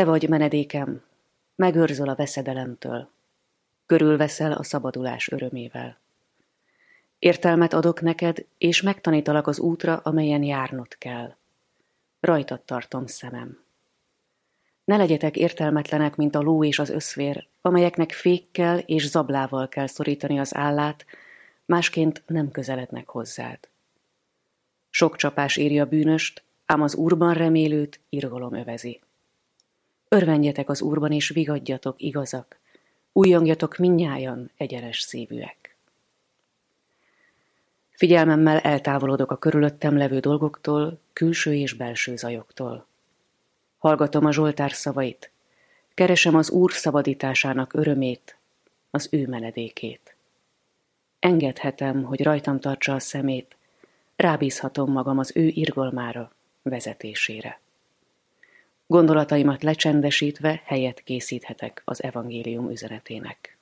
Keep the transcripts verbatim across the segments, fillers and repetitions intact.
Te vagy menedékem, megőrzöl a veszedelemtől, körülveszel a szabadulás örömével. Értelmet adok neked, és megtanítalak az útra, amelyen járnod kell. Rajtad tartom szemem. Ne legyetek értelmetlenek, mint a ló és az öszvér, amelyeknek fékkel és zablával kell szorítani az állát, másként nem közelednek hozzád. Sok csapás éri a bűnöst, ám az Úrban remélőt irgalom övezi. Örvendjetek az Úrban, és vigadjatok, igazak, újjongjatok mindnyájan, egyenes szívűek. Figyelmemmel eltávolodok a körülöttem levő dolgoktól, külső és belső zajoktól. Hallgatom a Zsoltár szavait, keresem az Úr szabadításának örömét, az ő menedékét. Engedhetem, hogy rajtam tartsa a szemét, rábízhatom magam az ő irgalmára, vezetésére. Gondolataimat lecsendesítve helyet készíthetek az evangélium üzenetének.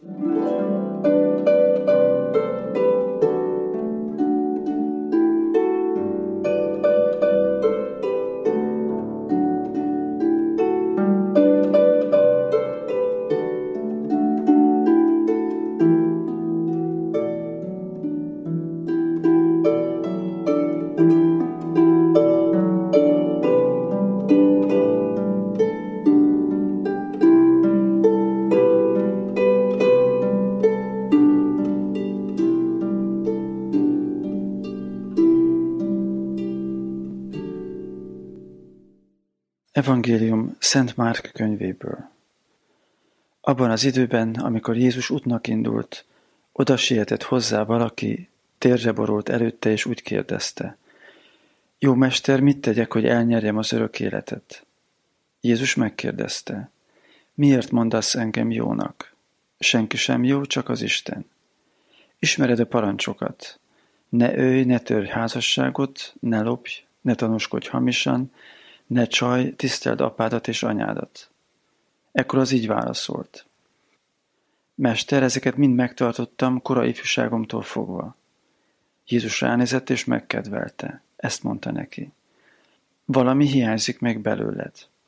Evangélium Szent Márk könyvéből. Abban az időben, amikor Jézus útnak indult, oda sietett hozzá valaki, térdre borult előtte, és úgy kérdezte: Jó mester, mit tegyek, hogy elnyerjem az örök életet? Jézus megkérdezte: Miért mondasz engem jónak? Senki sem jó, csak az Isten. Ismered a parancsokat: Ne ölj, ne törj házasságot, ne lopj, ne tanúskodj hamisan, ne csalj, tiszteld apádat és anyádat. Ekkor az így válaszolt: Mester, ezeket mind megtartottam korai ifjúságomtól fogva. Jézus ránézett és megkedvelte. Ezt mondta neki: Valami hiányzik még belőled.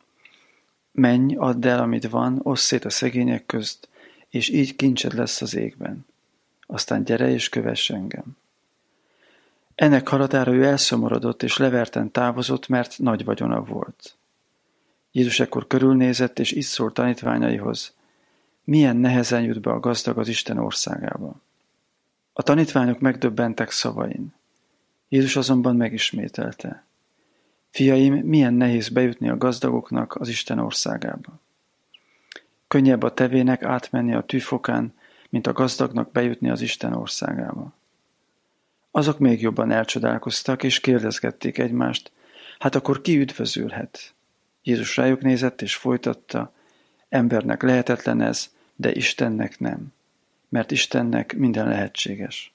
Menj, add el, amit van, osszd szét a szegények közt, és így kincsed lesz az égben. Aztán gyere és kövess engem. Ennek haladára ő elszomorodott és leverten távozott, mert nagy vagyona volt. Jézus ekkor körülnézett, és így szólt tanítványaihoz: Milyen nehezen jut be a gazdag az Isten országába. A tanítványok megdöbbentek szavain. Jézus azonban megismételte: Fiaim, milyen nehéz bejutni a gazdagoknak az Isten országába. Könnyebb a tevének átmenni a tűfokán, mint a gazdagnak bejutni az Isten országába. Azok még jobban elcsodálkoztak, és kérdezgették egymást: Hát akkor ki üdvözülhet? Jézus rájuk nézett, és folytatta: Embernek lehetetlen ez, de Istennek nem, mert Istennek minden lehetséges.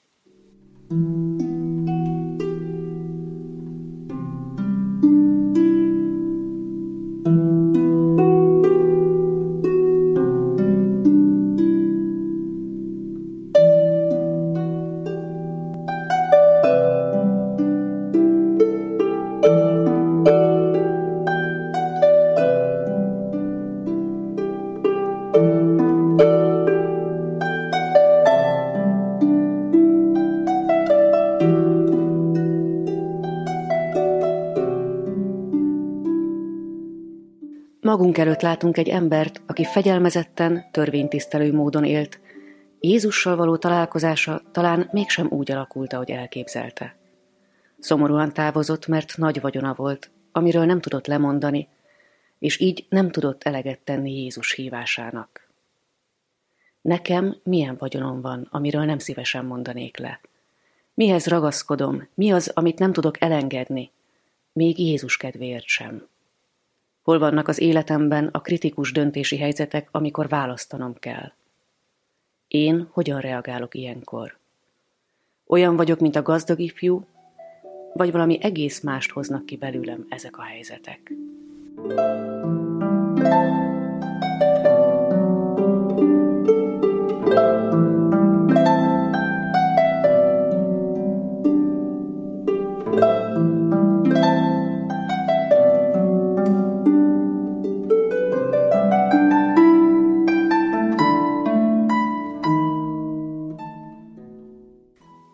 Magunk előtt látunk egy embert, aki fegyelmezetten, törvénytisztelő módon élt. Jézussal való találkozása talán mégsem úgy alakult, ahogy elképzelte. Szomorúan távozott, mert nagy vagyona volt, amiről nem tudott lemondani, és így nem tudott eleget tenni Jézus hívásának. Nekem milyen vagyonom van, amiről nem szívesen mondanék le? Mihez ragaszkodom? Mi az, amit nem tudok elengedni? Még Jézus kedvéért sem. Hol vannak az életemben a kritikus döntési helyzetek, amikor választanom kell? Én hogyan reagálok ilyenkor? Olyan vagyok, mint a gazdag ifjú, vagy valami egész mást hoznak ki belőlem ezek a helyzetek?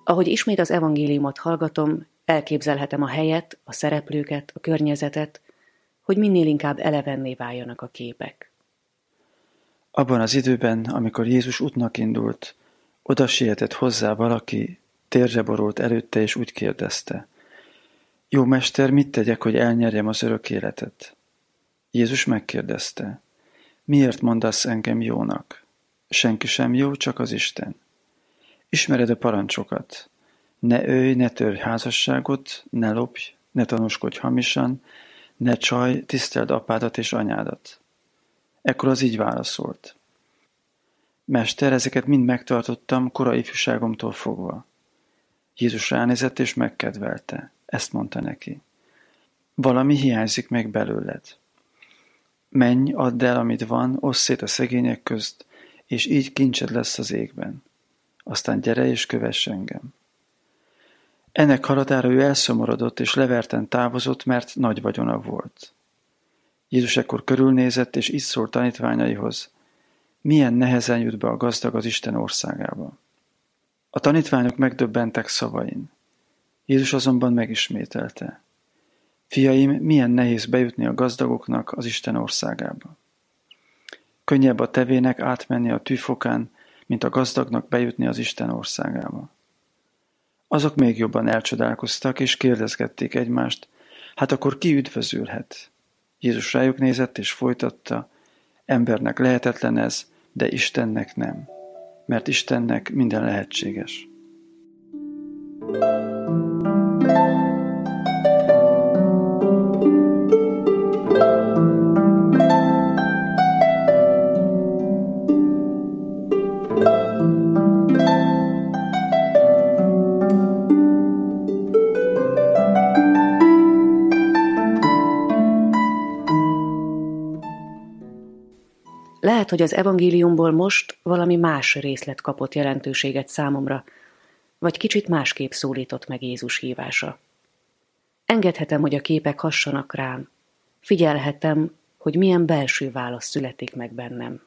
Ahogy ismét az evangéliumot hallgatom, elképzelhetem a helyet, a szereplőket, a környezetet, hogy minél inkább elevenné váljanak a képek. Abban az időben, amikor Jézus útnak indult, oda sietett hozzá valaki, térdre borult előtte, és úgy kérdezte: Jó mester, mit tegyek, hogy elnyerjem az örök életet? Jézus megkérdezte: Miért mondasz engem jónak? Senki sem jó, csak az Isten. Ismered a parancsokat: ne ölj, ne törj házasságot, ne lopj, ne tanúskodj hamisan, ne csalj, tiszteld apádat és anyádat. Ekkor az így válaszolt: Mester, ezeket mind megtartottam korai ifjúságomtól fogva. Jézus ránézett és megkedvelte. Ezt mondta neki: Valami hiányzik még belőled. Menj, add el, amit van, osszd szét a szegények közt, és így kincsed lesz az égben. Aztán gyere és kövess engem. Ennek haladára ő elszomorodott és leverten távozott, mert nagy vagyona volt. Jézus ekkor körülnézett, és így szólt tanítványaihoz: Milyen nehezen jut be a gazdag az Isten országába. A tanítványok megdöbbentek szavain. Jézus azonban megismételte: Fiaim, milyen nehéz bejutni a gazdagoknak az Isten országába. Könnyebb a tevének átmenni a tűfokán, mint a gazdagnak bejutni az Isten országába. Azok még jobban elcsodálkoztak, és kérdezgették egymást: Hát akkor ki üdvözülhet? Jézus rájuk nézett, és folytatta: Embernek lehetetlen ez, de Istennek nem, mert Istennek minden lehetséges. Lehet, hogy az evangéliumból most valami más részlet kapott jelentőséget számomra, vagy kicsit másképp szólított meg Jézus hívása. Engedhetem, hogy a képek hassanak rám. Figyelhetem, hogy milyen belső válasz születik meg bennem.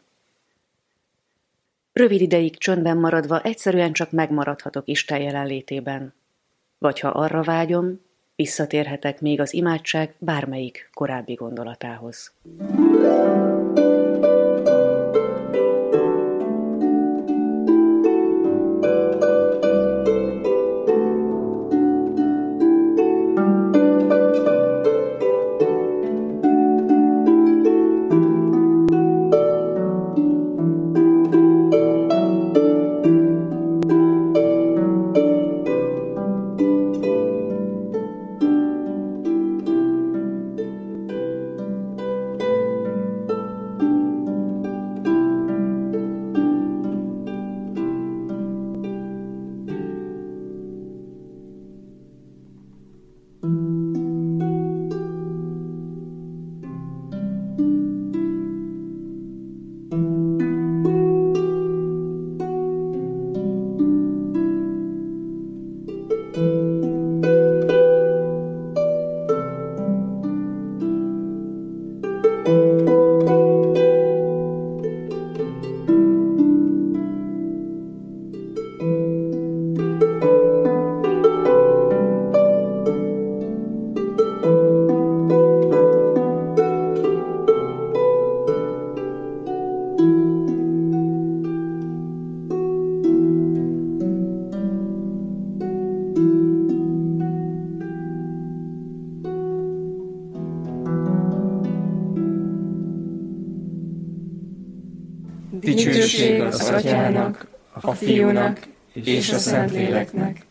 Rövid ideig csöndben maradva egyszerűen csak megmaradhatok Isten jelenlétében. Vagy ha arra vágyom, visszatérhetek még az imádság bármelyik korábbi gondolatához. Dicsőség az Atyának, a Fiúnak és a Szentléleknek,